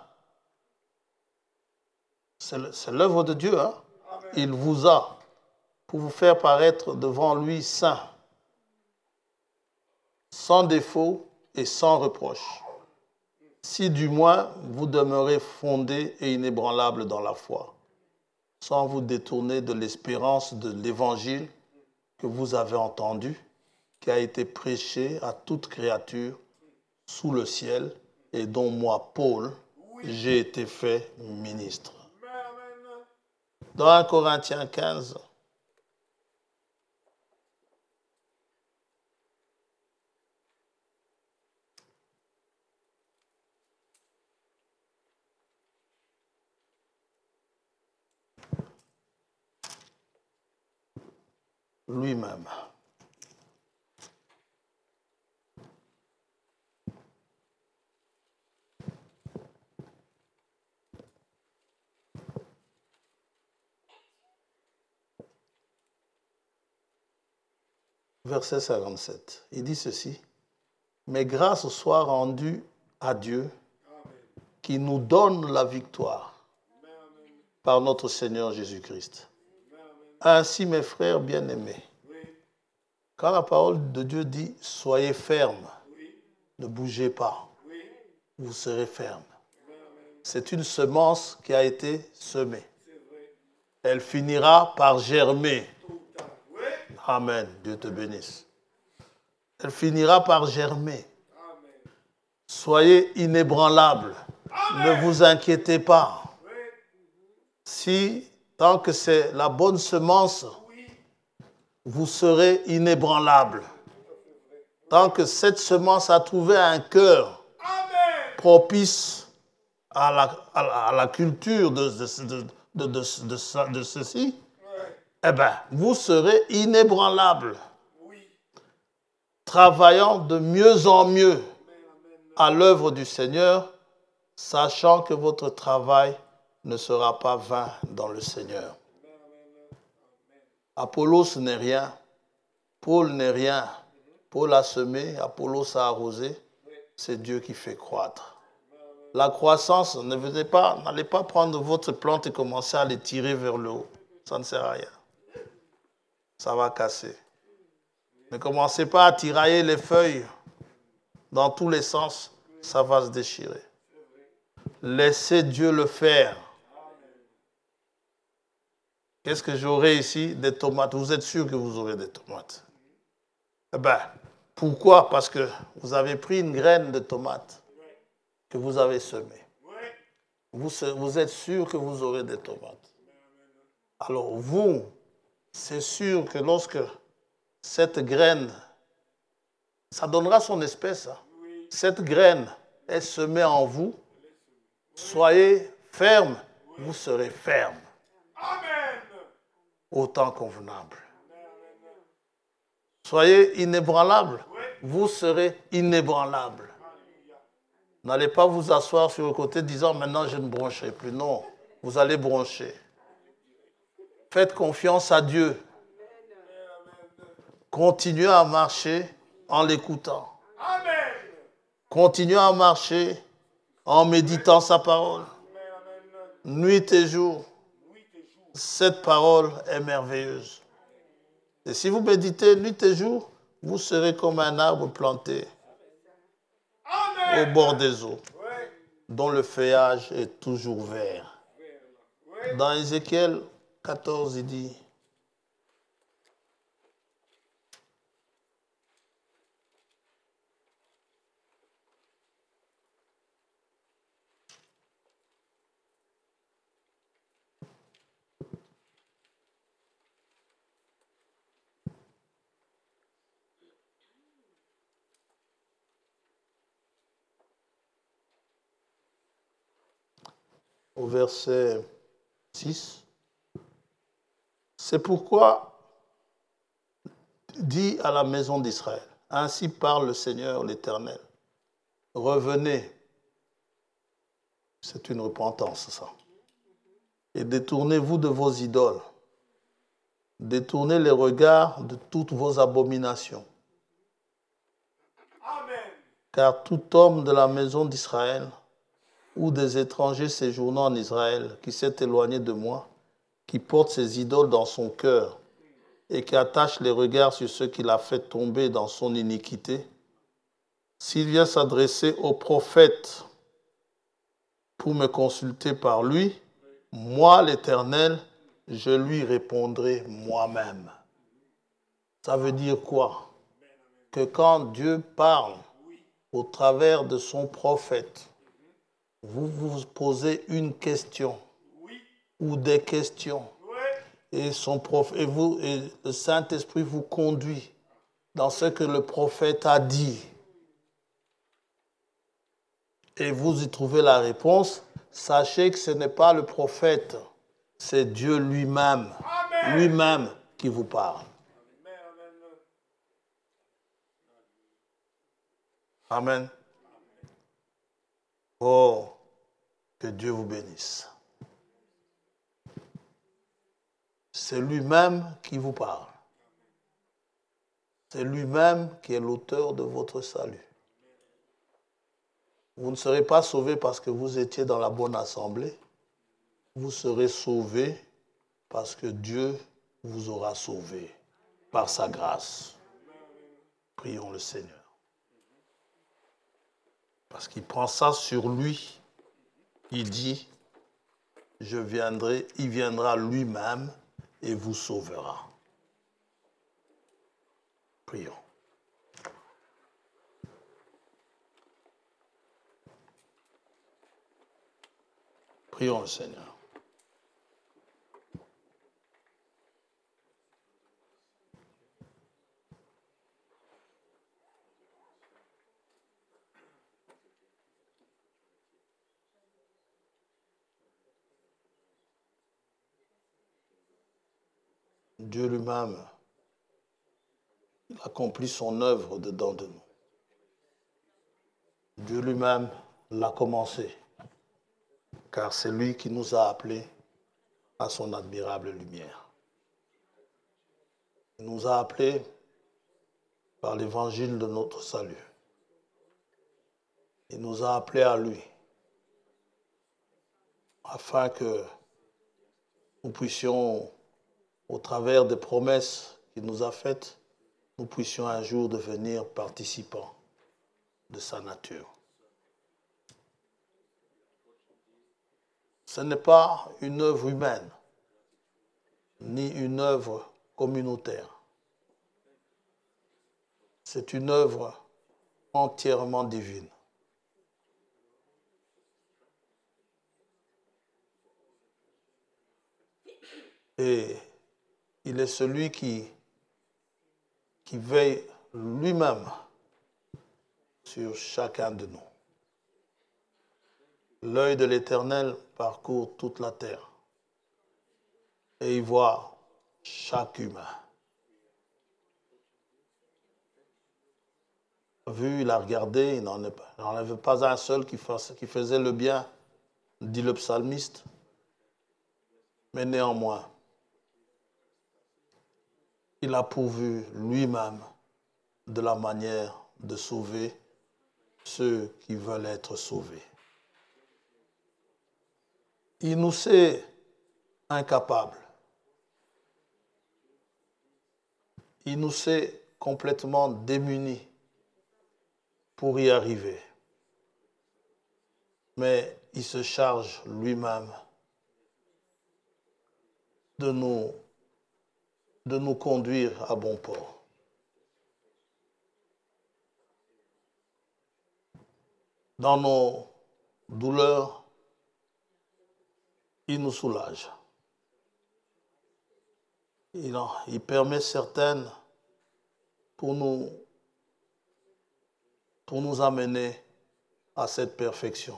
C'est l'œuvre de Dieu, hein? Il vous a, pour vous faire paraître devant lui, saint, sans défaut et sans reproche, si du moins vous demeurez fondés et inébranlables dans la foi, sans vous détourner de l'espérance de l'évangile que vous avez entendu, qui a été prêché à toute créature sous le ciel et dont moi, Paul, j'ai été fait ministre. Dans 1 Corinthiens 15, lui-même. Verset 57. Il dit ceci. Mais grâce soit rendue à Dieu qui nous donne la victoire par notre Seigneur Jésus-Christ. Ainsi, mes frères bien-aimés, quand la parole de Dieu dit « Soyez fermes, ne bougez pas, vous serez fermes », c'est une semence qui a été semée. Elle finira par germer. Amen. Dieu te bénisse. Elle finira par germer. Soyez inébranlables. Ne vous inquiétez pas. Si Tant que c'est la bonne semence, vous serez inébranlable. Tant que cette semence a trouvé un cœur propice à la culture de ceci, eh bien, vous serez inébranlable. Travaillant de mieux en mieux à l'œuvre du Seigneur, sachant que votre travail ne sera pas vain dans le Seigneur. Apollos n'est rien, Paul n'est rien. Paul a semé, Apollos a arrosé, c'est Dieu qui fait croître. La croissance, n'allez pas prendre votre plante et commencer à les tirer vers le haut. Ça ne sert à rien. Ça va casser. Ne commencez pas à tirailler les feuilles dans tous les sens, ça va se déchirer. Laissez Dieu le faire. Qu'est-ce que j'aurai ici? Des tomates. Vous êtes sûr que vous aurez des tomates? Eh bien, pourquoi? Parce que vous avez pris une graine de tomate que vous avez semée. Vous êtes sûr que vous aurez des tomates. Alors vous, c'est sûr que lorsque cette graine, ça donnera son espèce. Hein. Cette graine est semée en vous. Soyez ferme, vous serez ferme. Amen. Au temps convenable. Soyez inébranlable, vous serez inébranlable. N'allez pas vous asseoir sur le côté disant maintenant je ne broncherai plus. Non, vous allez broncher. Faites confiance à Dieu. Continuez à marcher en l'écoutant. Continuez à marcher en méditant sa parole. Nuit et jour. Cette parole est merveilleuse. Et si vous méditez nuit et jour, vous serez comme un arbre planté au bord des eaux, dont le feuillage est toujours vert. Dans Ézéchiel 14, il dit, au verset 6, c'est pourquoi dit à la maison d'Israël, ainsi parle le Seigneur l'Éternel, revenez, c'est une repentance ça, et détournez-vous de vos idoles, détournez les regards de toutes vos abominations. Amen. Car tout homme de la maison d'Israël ou des étrangers séjournant en Israël qui s'est éloigné de moi, qui porte ses idoles dans son cœur et qui attache les regards sur ceux qu'il a fait tomber dans son iniquité, s'il vient s'adresser au prophète pour me consulter par lui, moi, l'Éternel, je lui répondrai moi-même. Ça veut dire quoi? Que quand Dieu parle au travers de son prophète, vous vous posez une question ou des questions et le Saint-Esprit vous conduit dans ce que le prophète a dit et vous y trouvez la réponse, sachez que ce n'est pas le prophète, c'est Dieu lui-même, lui-même qui vous parle. Amen. Oh, que Dieu vous bénisse. C'est lui-même qui vous parle. C'est lui-même qui est l'auteur de votre salut. Vous ne serez pas sauvés parce que vous étiez dans la bonne assemblée. Vous serez sauvés parce que Dieu vous aura sauvés par sa grâce. Prions le Seigneur. Parce qu'il prend ça sur lui. Il dit, il viendra lui-même et vous sauvera. Prions. Prions le Seigneur. Dieu lui-même, il accomplit son œuvre dedans de nous. Dieu lui-même l'a commencé, car c'est lui qui nous a appelés à son admirable lumière. Il nous a appelés par l'évangile de notre salut. Il nous a appelés à lui, afin que nous puissions, au travers des promesses qu'il nous a faites, nous puissions un jour devenir participants de sa nature. Ce n'est pas une œuvre humaine, ni une œuvre communautaire. C'est une œuvre entièrement divine. Et il est celui qui veille lui-même sur chacun de nous. L'œil de l'Éternel parcourt toute la terre et il voit chaque humain. Vu, il a regardé, il n'en avait pas un seul qui faisait le bien, dit le psalmiste. Mais néanmoins, il a pourvu lui-même de la manière de sauver ceux qui veulent être sauvés. Il nous sait incapables. Il nous sait complètement démunis pour y arriver. Mais il se charge lui-même de nous conduire à bon port. Dans nos douleurs, il nous soulage. Il permet certaines pour nous amener à cette perfection.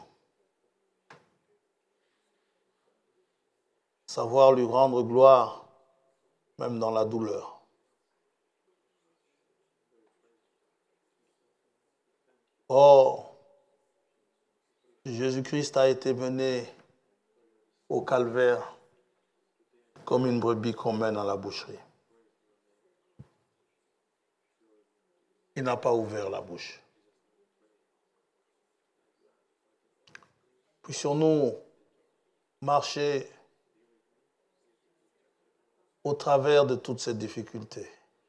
Savoir lui rendre gloire, même dans la douleur. Or, Jésus-Christ a été mené au calvaire comme une brebis qu'on mène à la boucherie. Il n'a pas ouvert la bouche. Puissions-nous marcher au travers de toutes ces difficultés.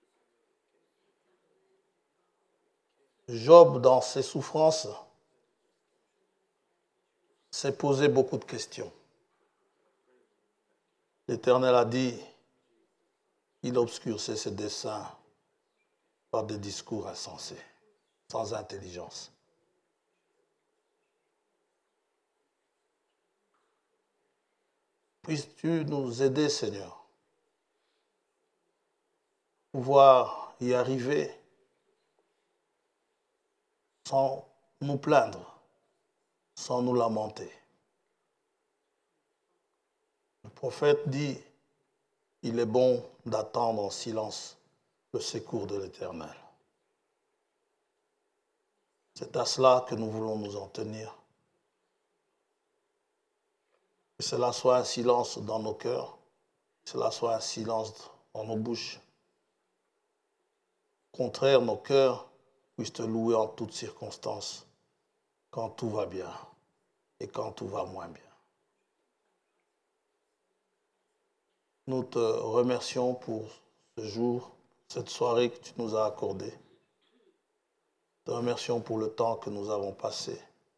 Job, dans ses souffrances, s'est posé beaucoup de questions. L'Éternel a dit, il obscurcit ses desseins par des discours insensés, sans intelligence. Puisses-tu nous aider, Seigneur, pouvoir y arriver sans nous plaindre, sans nous lamenter. Le prophète dit, il est bon d'attendre en silence le secours de l'Éternel. C'est à cela que nous voulons nous en tenir. Que cela soit un silence dans nos cœurs, que cela soit un silence dans nos bouches. Au contraire, nos cœurs puissent te louer en toutes circonstances, quand tout va bien et quand tout va moins bien. Nous te remercions pour ce jour, cette soirée que tu nous as accordée. Te remercions pour le temps que nous avons passé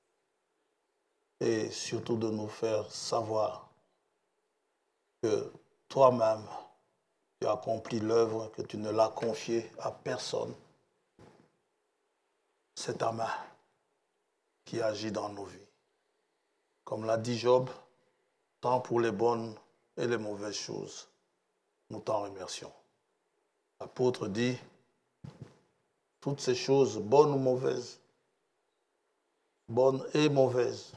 et surtout de nous faire savoir que toi-même, tu as accompli l'œuvre, que tu ne l'as confiée à personne. C'est ta main qui agit dans nos vies. Comme l'a dit Job, tant pour les bonnes et les mauvaises choses, nous t'en remercions. L'apôtre dit, toutes ces choses, bonnes ou mauvaises, bonnes et mauvaises,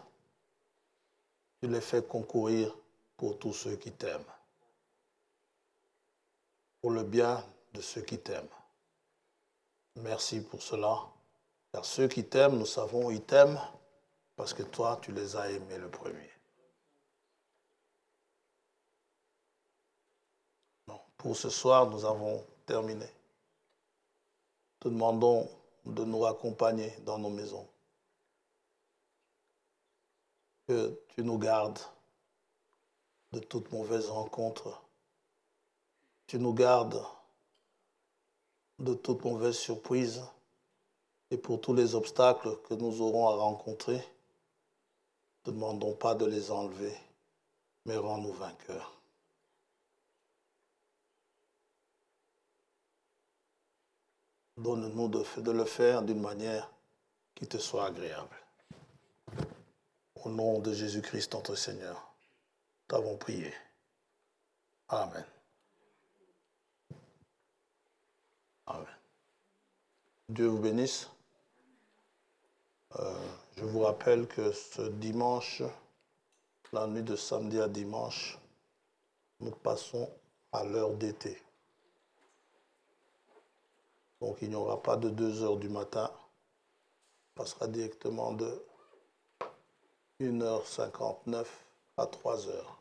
tu les fais concourir pour tous ceux qui t'aiment. pour le bien de ceux qui t'aiment. Merci pour cela. Car ceux qui t'aiment, nous savons, ils t'aiment parce que toi, tu les as aimés le premier. Non. Pour ce soir, nous avons terminé. Te demandons de nous accompagner dans nos maisons. Que tu nous gardes de toute mauvaise rencontre. Tu nous gardes de toute mauvaise surprise. Et pour tous les obstacles que nous aurons à rencontrer, ne te demandons pas de les enlever, mais rends-nous vainqueurs. Donne-nous de le faire d'une manière qui te soit agréable. Au nom de Jésus-Christ, notre Seigneur, t'avons prié. Amen. Amen. Dieu vous bénisse. Je vous rappelle que ce dimanche, la nuit de samedi à dimanche, nous passons à l'heure d'été. Donc il n'y aura pas de 2 heures du matin. On passera directement de 1h59 à 3 heures.